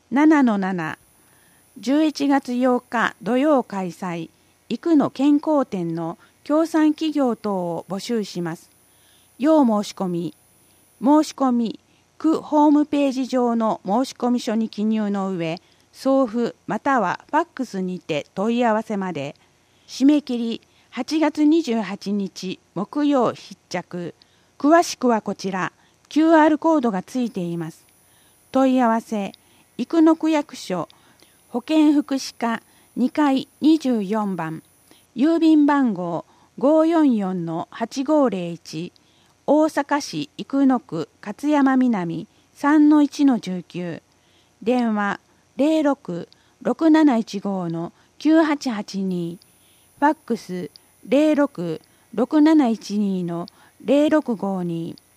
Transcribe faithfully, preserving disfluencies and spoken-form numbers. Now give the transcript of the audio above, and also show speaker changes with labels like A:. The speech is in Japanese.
A: ななのなな、じゅういちがつようか土曜開催、生野健康展の協賛企業等を募集します。要申し込み、申し込み、区ホームページ上の申込書に記入の上、送付またはファックスにて問い合わせまで。締め切りはちがつにじゅうはちにち木曜必着。詳しくはこちら、キューアール コードがついています。問い合わせ、生野区役所保健福祉課にかいにじゅうよんばん、郵便番号 ごーよんよんのはちごーぜろいち、大阪市生野区勝山南 さんのいちのじゅうきゅう、電話 ゼロろく ろくなないちご のきゅうはちはちに、ファックス ゼロろく ろくなないちに のゼロろくごに。